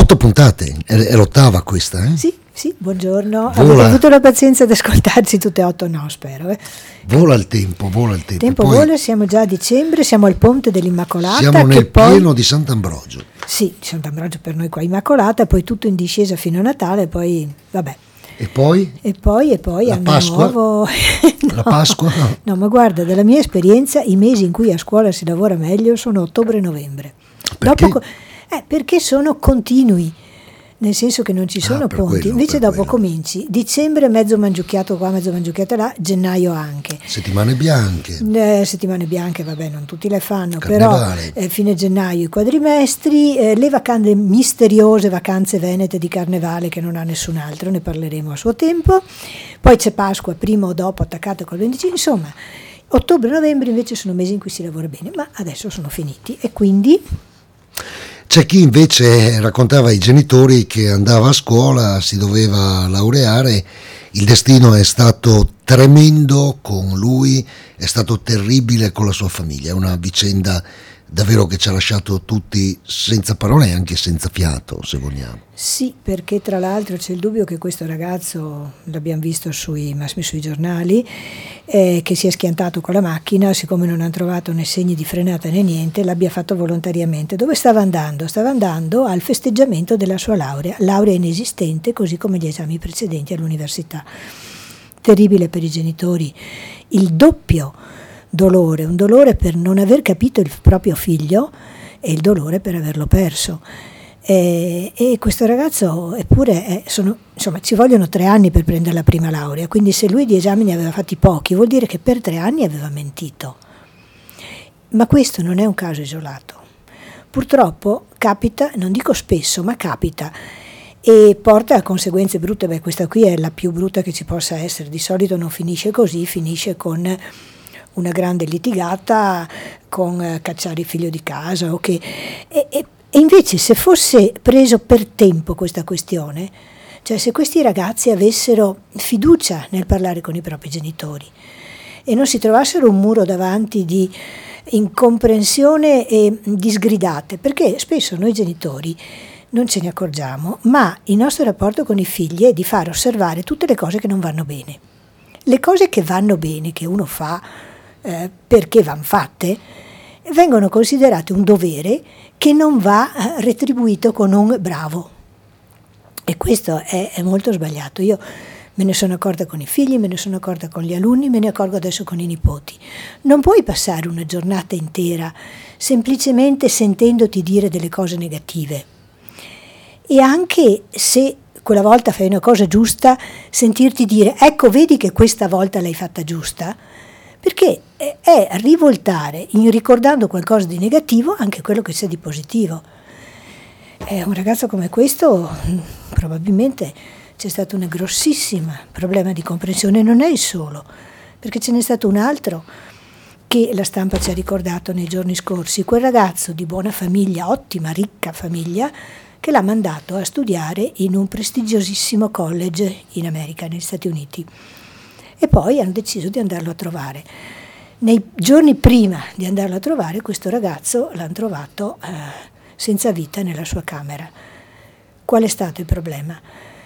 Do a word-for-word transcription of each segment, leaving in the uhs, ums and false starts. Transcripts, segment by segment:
Otto puntate, è, è l'ottava questa, eh? Sì, sì, buongiorno. Vola. Avete avuto la pazienza di ascoltarci tutte e otto? No, spero. Eh. Vola il tempo, vola il tempo. Tempo Poi vola, siamo già a dicembre, siamo al Ponte dell'Immacolata. siamo nel che poi, pieno di Sant'Ambrogio. Sì, Sant'Ambrogio per noi qua Immacolata, poi tutto in discesa fino a Natale, poi vabbè. E poi? E poi, e poi La anno Pasqua? nuovo. La Pasqua? No. No, ma guarda, dalla mia esperienza i mesi in cui a scuola si lavora meglio sono ottobre e novembre. Perché? Dopo, eh, perché sono continui, nel senso che non ci sono Ah, per ponti. quello, Invece per dopo quello. cominci, dicembre mezzo mangiucchiato qua, mezzo mangiucchiato là, gennaio anche. Settimane bianche. Le settimane bianche, vabbè, non tutti le fanno, Carnevale. però eh, fine gennaio i quadrimestri, eh, le vacanze misteriose, vacanze venete di Carnevale che non ha nessun altro, ne parleremo a suo tempo. Poi c'è Pasqua, prima o dopo, attaccata col venticinque, insomma, ottobre e novembre invece sono mesi in cui si lavora bene, ma adesso sono finiti e quindi... C'è chi invece raccontava ai genitori che andava a scuola, si doveva laureare, il destino è stato tremendo con lui, è stato terribile con la sua famiglia, è una vicenda davvero che ci ha lasciato tutti senza parole e anche senza fiato, se vogliamo. Sì, perché tra l'altro c'è il dubbio che questo ragazzo, l'abbiamo visto sui, sui giornali, eh, che si è schiantato con la macchina, siccome non hanno trovato né segni di frenata né niente, l'abbia fatto volontariamente. Dove stava andando? Stava andando al festeggiamento della sua laurea, laurea inesistente, così come gli esami precedenti all'università. Terribile per i genitori, il doppio dolore, un dolore per non aver capito il proprio figlio e il dolore per averlo perso. E, e questo ragazzo, eppure, è, sono, insomma, ci vogliono tre anni per prendere la prima laurea, quindi se lui di esami ne aveva fatti pochi, vuol dire che per tre anni aveva mentito. Ma questo non è un caso isolato. Purtroppo capita, non dico spesso, ma capita, e porta a conseguenze brutte. Beh, questa qui è la più brutta che ci possa essere. Di solito non finisce così, finisce con una grande litigata, con eh, cacciare il figlio di casa, o che, e, e, e invece se fosse preso per tempo questa questione, cioè se questi ragazzi avessero fiducia nel parlare con i propri genitori e non si trovassero un muro davanti di incomprensione e disgridate, perché spesso noi genitori non ce ne accorgiamo, ma il nostro rapporto con i figli è di far osservare tutte le cose che non vanno bene. Le cose che vanno bene, che uno fa eh, perché vanno fatte, vengono considerate un dovere che non va eh, retribuito con un bravo. E questo è, è molto sbagliato. Io me ne sono accorta con i figli, me ne sono accorta con gli alunni, me ne accorgo adesso con i nipoti. Non puoi passare una giornata intera semplicemente sentendoti dire delle cose negative. E anche se quella volta fai una cosa giusta, sentirti dire ecco, vedi che questa volta l'hai fatta giusta, perché è, è rivoltare, in ricordando qualcosa di negativo, anche quello che c'è di positivo. E un ragazzo come questo probabilmente c'è stato un grossissimo problema di comprensione, non è il solo, perché ce n'è stato un altro che la stampa ci ha ricordato nei giorni scorsi, quel ragazzo di buona famiglia, ottima, ricca famiglia, che l'ha mandato a studiare in un prestigiosissimo college in America, negli Stati Uniti. E poi hanno deciso di andarlo a trovare. Nei giorni prima di andarlo a trovare, questo ragazzo l'hanno trovato eh, senza vita nella sua camera. Qual è stato il problema?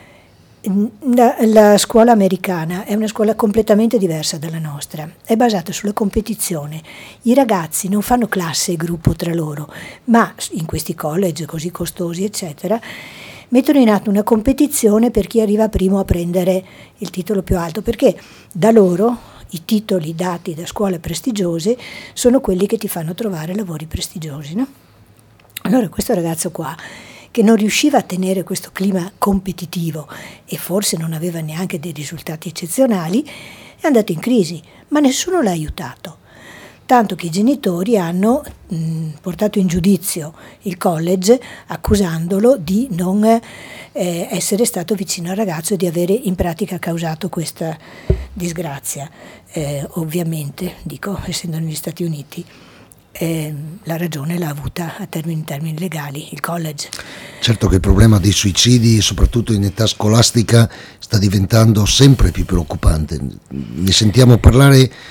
La, la scuola americana è una scuola completamente diversa dalla nostra, è basata sulla competizione. I ragazzi non fanno classe e gruppo tra loro, ma in questi college così costosi eccetera mettono in atto una competizione per chi arriva primo a prendere il titolo più alto, perché da loro i titoli dati da scuole prestigiose sono quelli che ti fanno trovare lavori prestigiosi, no? Allora questo ragazzo qua, che non riusciva a tenere questo clima competitivo e forse non aveva neanche dei risultati eccezionali, è andato in crisi, ma nessuno l'ha aiutato. Tanto che i genitori hanno mh, portato in giudizio il college accusandolo di non eh, essere stato vicino al ragazzo e di avere in pratica causato questa disgrazia. Eh, ovviamente, dico, essendo negli Stati Uniti, Eh, la ragione l'ha avuta a termini, in termini legali il college. Certo che il problema dei suicidi, soprattutto in età scolastica, sta diventando sempre più preoccupante. Ne sentiamo parlare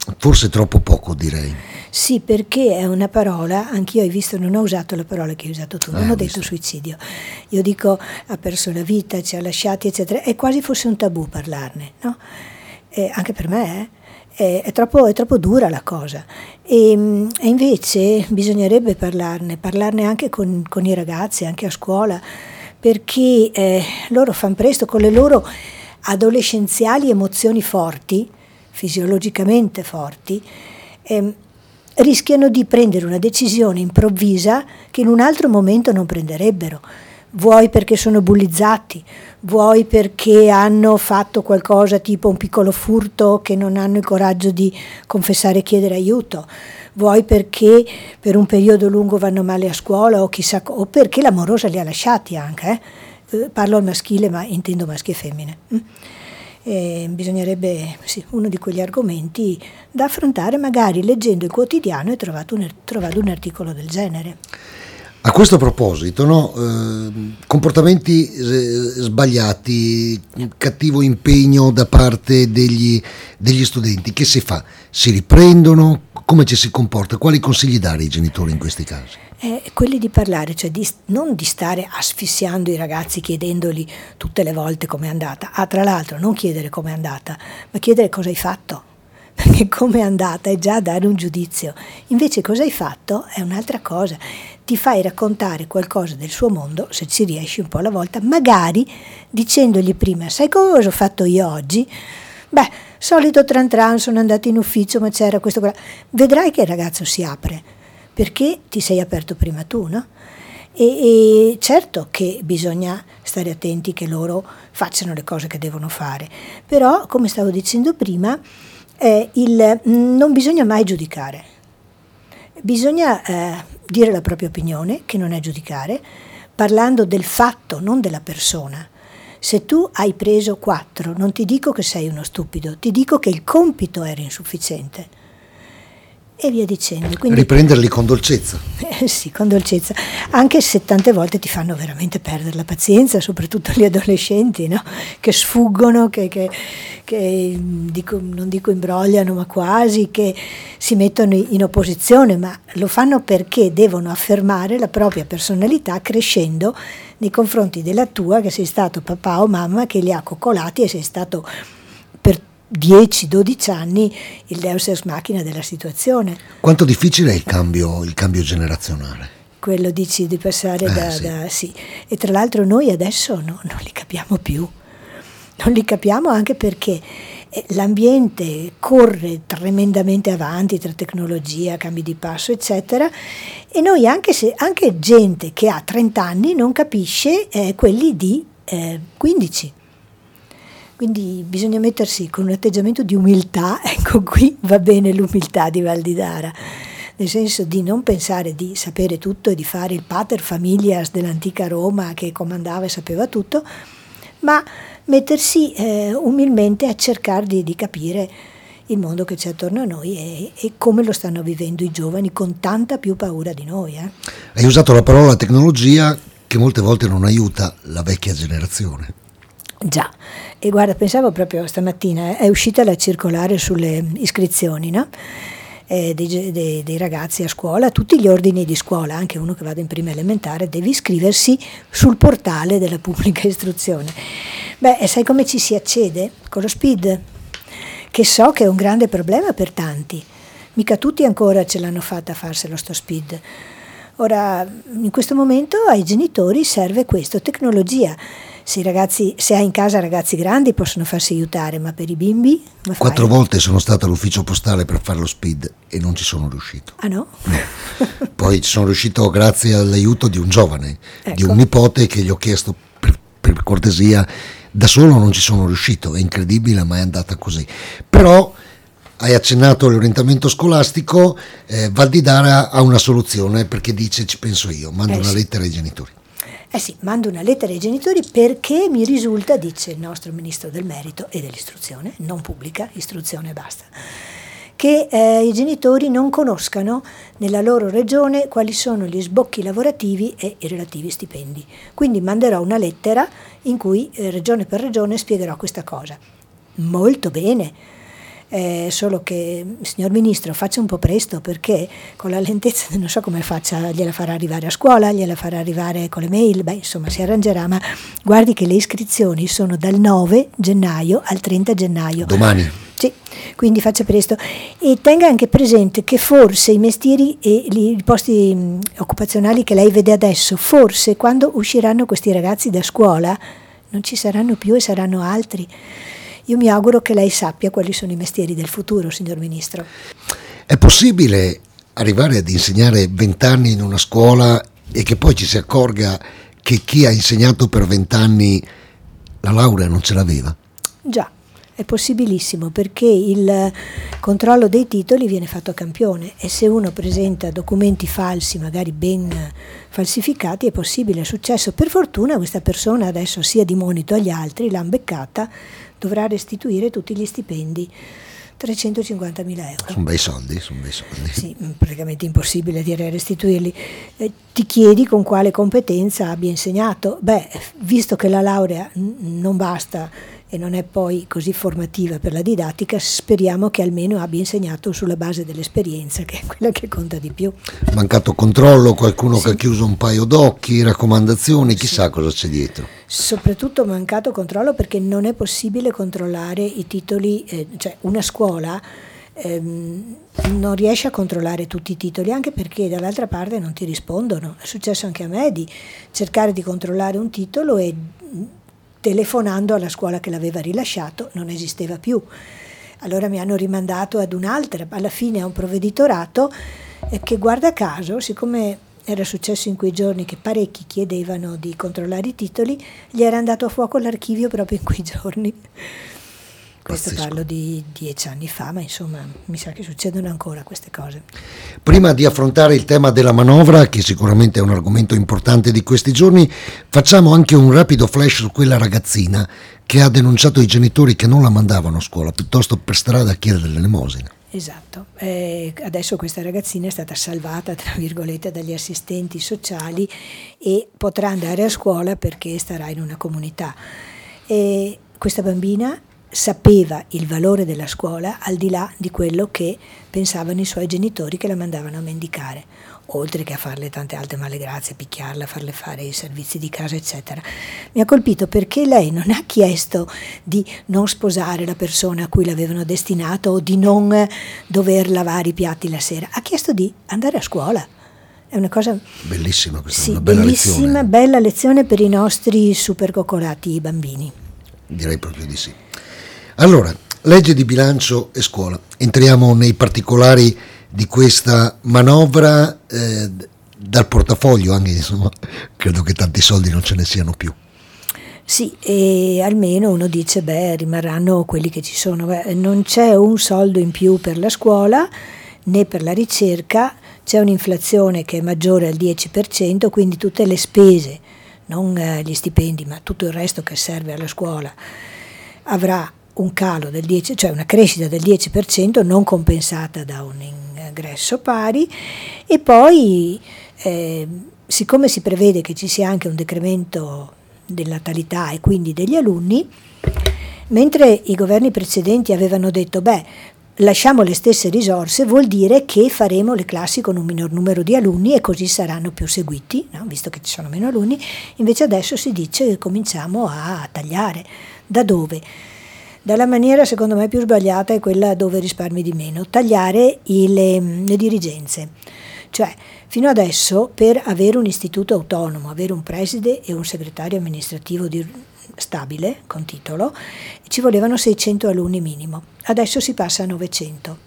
Forse troppo poco, direi. Sì, perché è una parola, anch'io hai visto, non ho usato la parola che hai usato tu, non Eh, ho ho detto visto. suicidio. Io dico ha perso la vita, ci ha lasciati, eccetera. È quasi fosse un tabù parlarne, no? Eh, anche per me, eh. È, è, troppo, è troppo dura la cosa. E, e invece bisognerebbe parlarne, parlarne anche con, con i ragazzi, anche a scuola, perché eh, loro fanno presto con le loro adolescenziali emozioni forti, fisiologicamente forti, ehm, rischiano di prendere una decisione improvvisa che in un altro momento non prenderebbero, vuoi perché sono bullizzati, vuoi perché hanno fatto qualcosa tipo un piccolo furto che non hanno il coraggio di confessare e chiedere aiuto, vuoi perché per un periodo lungo vanno male a scuola o chissà, o perché l'amorosa li ha lasciati anche, eh? Parlo al maschile ma intendo maschi e femmine. E bisognerebbe, sì, uno di quegli argomenti da affrontare magari leggendo il quotidiano e trovato un, trovato un articolo del genere. A questo proposito, no, eh, comportamenti eh, sbagliati, cattivo impegno da parte degli, degli studenti, che si fa? Si riprendono? Come ci si comporta? Quali consigli dare ai genitori in questi casi? Eh, quelli di parlare, cioè di, non di stare asfissiando i ragazzi chiedendoli tutte le volte com'è andata. Ah, tra l'altro non chiedere com'è andata, ma chiedere cosa hai fatto, perché com'è andata è già dare un giudizio. Invece cosa hai fatto è un'altra cosa. Ti fai raccontare qualcosa del suo mondo, se ci riesci un po' alla volta, magari dicendogli prima, sai cosa ho fatto io oggi? Beh, solito tran tran, sono andata in ufficio ma c'era questo, quello. Vedrai che il ragazzo si apre, perché ti sei aperto prima tu, no? E, e certo che bisogna stare attenti che loro facciano le cose che devono fare, però come stavo dicendo prima, eh, il, non bisogna mai giudicare, bisogna eh, dire la propria opinione, che non è giudicare, parlando del fatto, non della persona. Se tu hai preso quattro, non ti dico che sei uno stupido, ti dico che il compito era insufficiente. E via dicendo. Quindi, riprenderli con dolcezza. Eh, sì, con dolcezza, anche se tante volte ti fanno veramente perdere la pazienza, soprattutto gli adolescenti, no? Che sfuggono, che, che, che dico, non dico imbrogliano, ma quasi, che si mettono in opposizione, ma lo fanno perché devono affermare la propria personalità crescendo nei confronti della tua, che sei stato papà o mamma che li ha coccolati e sei stato per dieci dodici anni il deus ex machina della situazione. Quanto difficile è il cambio, il cambio generazionale? Quello dici di passare eh, da, sì. da sì. E tra l'altro noi adesso no, non li capiamo più, non li capiamo anche perché l'ambiente corre tremendamente avanti tra tecnologia, cambi di passo eccetera, e noi anche se anche gente che ha trenta anni non capisce eh, quelli di eh, quindici. Quindi bisogna mettersi con un atteggiamento di umiltà, ecco qui va bene l'umiltà di Valdidara, nel senso di non pensare di sapere tutto e di fare il pater familias dell'antica Roma che comandava e sapeva tutto, ma mettersi eh, umilmente a cercare di, di capire il mondo che c'è attorno a noi e, e come lo stanno vivendo i giovani con tanta più paura di noi. Eh. Hai usato la parola tecnologia che molte volte non aiuta la vecchia generazione. Già, e guarda, pensavo proprio stamattina, eh, è uscita la circolare sulle iscrizioni, no? eh, dei, dei, dei ragazzi a scuola, tutti gli ordini di scuola, anche uno che vada in prima elementare, deve iscriversi sul portale della pubblica istruzione. Beh, e sai come ci si accede? Con lo SPID, che so che è un grande problema per tanti, mica tutti ancora ce l'hanno fatta a farselo sto SPID. Ora, in questo momento ai genitori serve questo, tecnologia. Se, i ragazzi, se hai in casa ragazzi grandi possono farsi aiutare, ma per i bimbi? Ma Quattro volte sono stato all'ufficio postale per fare lo SPID e non ci sono riuscito. Ah no? no. Poi ci sono riuscito grazie all'aiuto di un giovane, ecco. di un nipote che gli ho chiesto per, per cortesia, da solo non ci sono riuscito, è incredibile ma è andata così. Però hai accennato all'orientamento scolastico, eh, Valdidara ha una soluzione perché dice ci penso io, mando eh una sì. lettera ai genitori. Eh sì, mando una lettera ai genitori perché mi risulta, dice il nostro ministro del merito e dell'istruzione, non pubblica, istruzione e basta, che eh, i genitori non conoscano nella loro regione quali sono gli sbocchi lavorativi e i relativi stipendi. Quindi manderò una lettera in cui eh, regione per regione spiegherò questa cosa. Molto bene. Eh, solo che, signor Ministro, faccia un po' presto, perché con la lentezza non so come faccia, gliela farà arrivare a scuola, gliela farà arrivare con le mail, beh insomma si arrangerà, ma guardi che le iscrizioni sono dal nove gennaio al trenta gennaio. Domani. Sì, quindi faccia presto e tenga anche presente che forse i mestieri e i posti mh, occupazionali che lei vede adesso, forse quando usciranno questi ragazzi da scuola non ci saranno più e saranno altri. Io mi auguro che lei sappia quali sono i mestieri del futuro, signor Ministro. È possibile arrivare ad insegnare vent'anni in una scuola e che poi ci si accorga che chi ha insegnato per vent'anni la laurea non ce l'aveva? Già. È possibilissimo, perché il controllo dei titoli viene fatto a campione e se uno presenta documenti falsi, magari ben falsificati, è possibile, è successo. Per fortuna questa persona adesso sia di monito agli altri, l'hanno beccata, dovrà restituire tutti gli stipendi. trecentocinquantamila euro. Sono bei soldi, sono bei soldi. Sì, praticamente impossibile dire restituirli. Eh, ti chiedi con quale competenza abbia insegnato. Beh, visto che la laurea n- non basta e non è poi così formativa per la didattica, speriamo che almeno abbia insegnato sulla base dell'esperienza, che è quella che conta di più. Mancato controllo, qualcuno sì. che ha chiuso un paio d'occhi, raccomandazioni, chissà sì. cosa c'è dietro. Soprattutto mancato controllo, perché non è possibile controllare i titoli, eh, cioè una scuola ehm, non riesce a controllare tutti i titoli, anche perché dall'altra parte non ti rispondono. È successo anche a me di cercare di controllare un titolo e telefonando alla scuola che l'aveva rilasciato non esisteva più. Allora mi hanno rimandato ad un'altra, alla fine a un provveditorato eh, che, guarda caso, siccome era successo in quei giorni che parecchi chiedevano di controllare i titoli, gli era andato a fuoco l'archivio proprio in quei giorni. Questo Pazzesco. Parlo di dieci anni fa, ma insomma mi sa che succedono ancora queste cose. Prima di affrontare il tema della manovra, che sicuramente è un argomento importante di questi giorni, facciamo anche un rapido flash su quella ragazzina che ha denunciato i genitori che non la mandavano a scuola, piuttosto per strada a chiedere l'elemosina. Esatto, eh, adesso questa ragazzina è stata salvata, tra virgolette, dagli assistenti sociali e potrà andare a scuola perché starà in una comunità. E questa bambina sapeva il valore della scuola al di là di quello che pensavano i suoi genitori che la mandavano a mendicare, oltre che a farle tante altre malegrazie, picchiarla, farle fare i servizi di casa eccetera. Mi ha colpito perché lei non ha chiesto di non sposare la persona a cui l'avevano destinato o di non dover lavare i piatti la sera, ha chiesto di andare a scuola. È una cosa bellissima questa, sì, una bella bellissima, lezione. bella lezione per i nostri super coccolati bambini. Direi proprio di sì. Allora, legge di bilancio e scuola. Entriamo nei particolari di questa manovra eh, dal portafoglio, anche insomma, credo che tanti soldi non ce ne siano più. Sì, e almeno uno dice, beh, rimarranno quelli che ci sono. Beh, non c'è un soldo in più per la scuola né per la ricerca, c'è un'inflazione che è maggiore al dieci per cento, quindi tutte le spese, non eh, gli stipendi, ma tutto il resto che serve alla scuola, avrà un calo del dieci, cioè una crescita del dieci per cento non compensata da un ingresso pari, e poi eh, siccome si prevede che ci sia anche un decremento della natalità e quindi degli alunni, mentre i governi precedenti avevano detto beh lasciamo le stesse risorse, vuol dire che faremo le classi con un minor numero di alunni e così saranno più seguiti, no? Visto che ci sono meno alunni. Invece adesso si dice che cominciamo a tagliare. Da dove? Dalla maniera secondo me più sbagliata è quella dove risparmi di meno, tagliare i, le, le dirigenze. Cioè fino adesso per avere un istituto autonomo, avere un preside e un segretario amministrativo di, stabile, con titolo, ci volevano seicento alunni minimo, adesso si passa a novecento.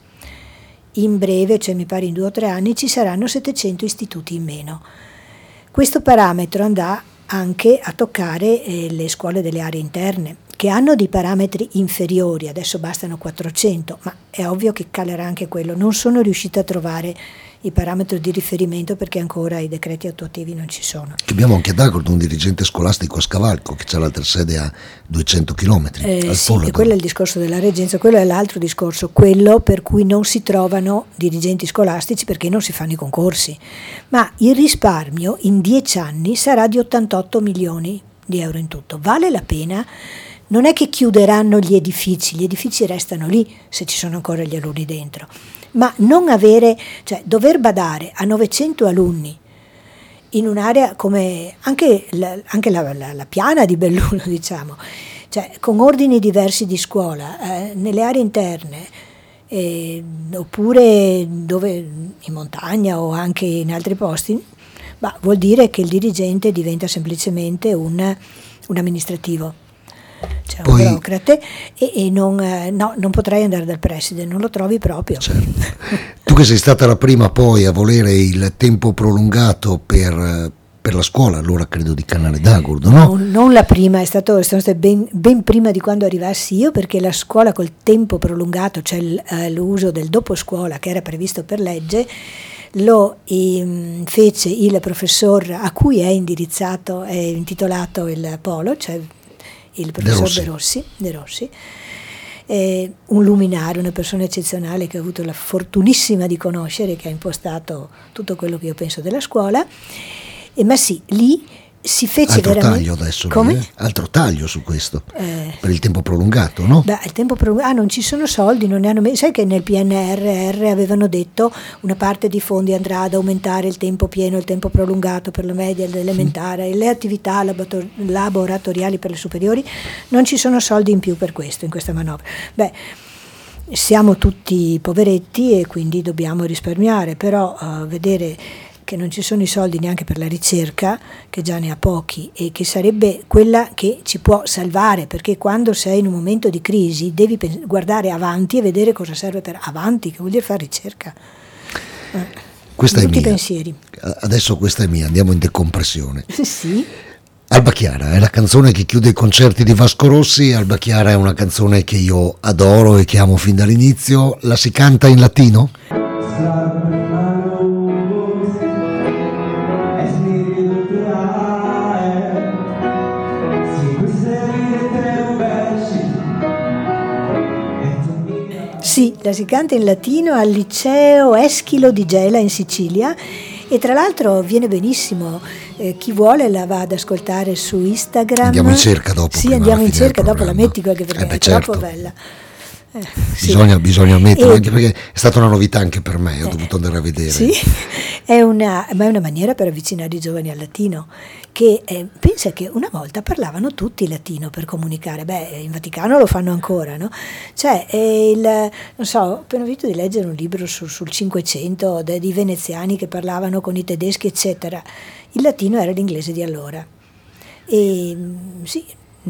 In breve, cioè mi pare in due o tre anni, ci saranno settecento istituti in meno. Questo parametro andrà anche a toccare eh, le scuole delle aree interne, che hanno dei parametri inferiori, adesso bastano quattrocento, ma è ovvio che calerà anche quello. Non sono riuscita a trovare i parametri di riferimento perché ancora i decreti attuativi non ci sono. Abbiamo anche Dagold, un dirigente scolastico a Scavalco, che c'ha l'altra sede a duecento chilometri. Eh, sì, e quello è il discorso della reggenza, quello è l'altro discorso, quello per cui non si trovano dirigenti scolastici perché non si fanno i concorsi. Ma il risparmio in dieci anni sarà di ottantotto milioni di euro in tutto. Vale la pena non è che chiuderanno gli edifici, gli edifici restano lì se ci sono ancora gli alunni dentro, ma non avere, cioè dover badare a novecento alunni in un'area come anche la, anche la, la, la piana di Belluno, diciamo, cioè con ordini diversi di scuola, eh, nelle aree interne, eh, oppure dove in montagna o anche in altri posti, bah, vuol dire che il dirigente diventa semplicemente un, un amministrativo, cioè Poi, un burocrate, e, e non, eh, no, non potrai andare dal preside, non lo trovi proprio. Certo. Tu che sei stata la prima poi a volere il tempo prolungato per, per la scuola, allora credo di Canale d'Agordo, no? No, non la prima, è stato, sono state ben, ben prima di quando arrivassi io, perché la scuola col tempo prolungato, cioè l, eh, l'uso del dopo scuola che era previsto per legge, lo eh, fece il professor a cui è indirizzato, è intitolato il polo, cioè il professor De Rossi, De Rossi, De Rossi. Eh, un luminario, una persona eccezionale che ho avuto la fortunissima di conoscere, che ha impostato tutto quello che io penso della scuola, eh, ma sì, lì si fece altro veramente... taglio adesso, Come? Lì, eh? Altro taglio su questo, eh, per il tempo prolungato, no? Beh, il tempo prolungato, ah, non ci sono soldi, non ne hanno messo. Sai che nel P N R R avevano detto una parte di fondi andrà ad aumentare il tempo pieno, il tempo prolungato per la media, l'elementare, mm. le attività laborator- laboratoriali per le superiori. Non ci sono soldi in più per questo, in questa manovra. Beh, siamo tutti poveretti e quindi dobbiamo risparmiare, però uh, vedere che non ci sono i soldi neanche per la ricerca, che già ne ha pochi, e che sarebbe quella che ci può salvare, perché quando sei in un momento di crisi devi pens- guardare avanti e vedere cosa serve per avanti, che vuol dire fare ricerca. Eh, questa è tutti mia. i pensieri. Adesso questa è mia, andiamo in decompressione. Sì. Alba Chiara è la canzone che chiude i concerti di Vasco Rossi. Alba Chiara è una canzone che io adoro e che amo fin dall'inizio. La si canta in latino? Sì, la si canta in latino al liceo Eschilo di Gela in Sicilia, e tra l'altro viene benissimo, eh, chi vuole la va ad ascoltare su Instagram. Andiamo in cerca dopo. Sì, andiamo in cerca dopo, la metti qualche, perché eh beh, è certo. Troppo bella. Eh, bisogna, sì. bisogna metterlo, e... anche perché è stata una novità anche per me, ho eh, dovuto andare a vedere. Sì, è una, ma è una maniera per avvicinare i giovani al latino, che eh, pensa che una volta parlavano tutti latino per comunicare. Beh, in Vaticano lo fanno ancora, no? Cioè, il, non so, ho appena visto di leggere un libro su, sul Cinquecento de, di veneziani che parlavano con i tedeschi, eccetera. Il latino era l'inglese di allora. E sì,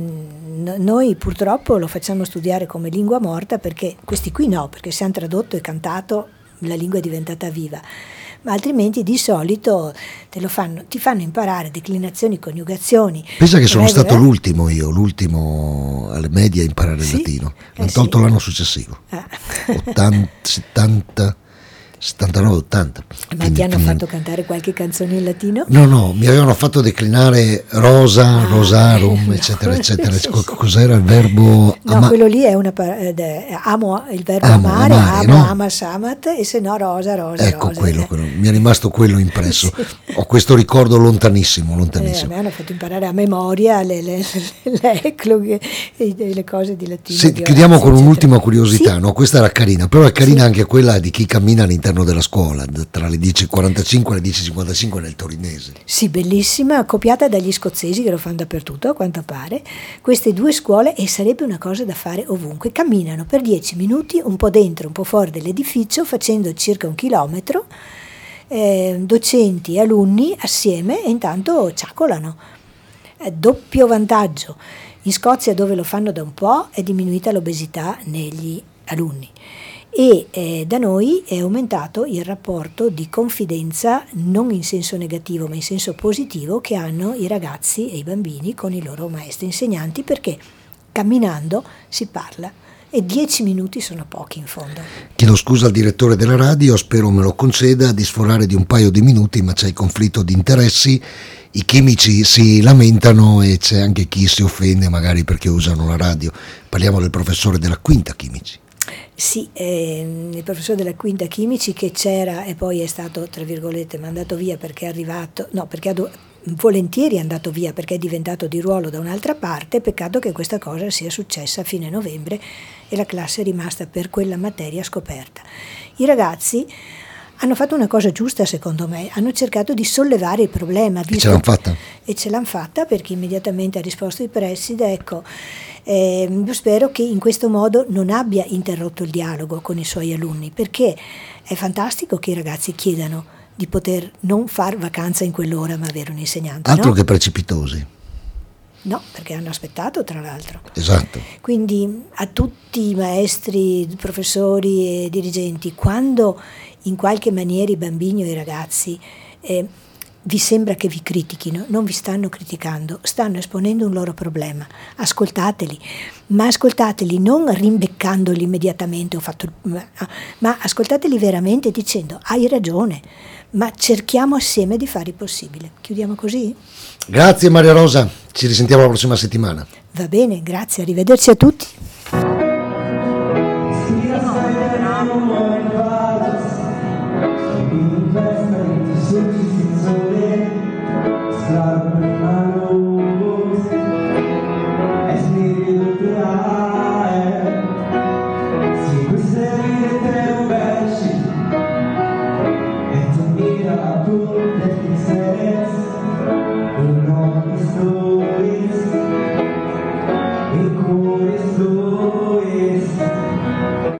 noi purtroppo lo facciamo studiare come lingua morta, perché questi qui no, perché se hanno tradotto e cantato la lingua è diventata viva, ma altrimenti di solito te lo fanno, ti fanno imparare declinazioni, coniugazioni. Pensa che sono stato l'ultimo io, l'ultimo alle medie a imparare sì? il latino, l'hanno eh tolto sì. l'anno successivo, ah. ottanta, settanta settantanove ottanta. Ma quindi, ti hanno quindi... fatto cantare qualche canzone in latino? No, no, mi avevano fatto declinare rosa, ah, rosarum, no, eccetera, eccetera. Cos'era il verbo? No, ama... quello lì è una eh, amo, il verbo amo, amare, amare, amo, no? ama, samat, e se no rosa, rosa, ecco rosa. Quello, quello, mi è rimasto quello impresso. Sì. Ho questo ricordo lontanissimo, lontanissimo. Eh, a me hanno fatto imparare a memoria le, le, le, le ecloghe e le cose di latino. Se, di chiudiamo Orazio, con eccetera. un'ultima curiosità, sì? no? Questa era carina, però è carina sì. anche quella di chi cammina all'interno della scuola, tra le dieci e quarantacinque e le dieci e cinquantacinque nel torinese. Sì, bellissima, copiata dagli scozzesi che lo fanno dappertutto, a quanto pare. Queste due scuole, e sarebbe una cosa da fare ovunque, camminano per dieci minuti un po' dentro, un po' fuori dell'edificio, facendo circa un chilometro, eh, docenti e alunni assieme, e intanto ciacolano. Eh, doppio vantaggio. In Scozia, dove lo fanno da un po', è diminuita l'obesità negli alunni. E eh, da noi è aumentato il rapporto di confidenza, non in senso negativo ma in senso positivo, che hanno i ragazzi e i bambini con i loro maestri insegnanti, perché camminando si parla e dieci minuti sono pochi in fondo. Chiedo scusa al direttore della radio, spero me lo conceda, di sforare di un paio di minuti, ma c'è il conflitto di interessi, i chimici si lamentano e c'è anche chi si offende magari perché usano la radio. Parliamo del professore della quinta chimici. Sì, eh, il professore della quinta chimici, che c'era e poi è stato, tra virgolette, mandato via perché è arrivato, no, perché ha, do, volentieri andato via perché è diventato di ruolo da un'altra parte. Peccato che questa cosa sia successa a fine novembre e la classe è rimasta per quella materia scoperta. I ragazzi hanno fatto una cosa giusta, secondo me, hanno cercato di sollevare il problema. E ce l'hanno fatta. E ce l'hanno fatta perché immediatamente ha risposto il preside. Ecco, eh, io spero che in questo modo non abbia interrotto il dialogo con i suoi alunni, perché è fantastico che i ragazzi chiedano di poter non far vacanza in quell'ora ma avere un insegnante. Altro no? che precipitosi. No, perché hanno aspettato, tra l'altro. Esatto. Quindi a tutti i maestri, professori e dirigenti, quando in qualche maniera i bambini o i ragazzi eh, vi sembra che vi critichino, non vi stanno criticando, stanno esponendo un loro problema. Ascoltateli, ma ascoltateli non rimbeccandoli immediatamente, ho fatto il... ma ascoltateli veramente dicendo hai ragione, ma cerchiamo assieme di fare il possibile. Chiudiamo così? Grazie Maria Rosa, ci risentiamo la prossima settimana. Va bene, grazie, arrivederci a tutti. Good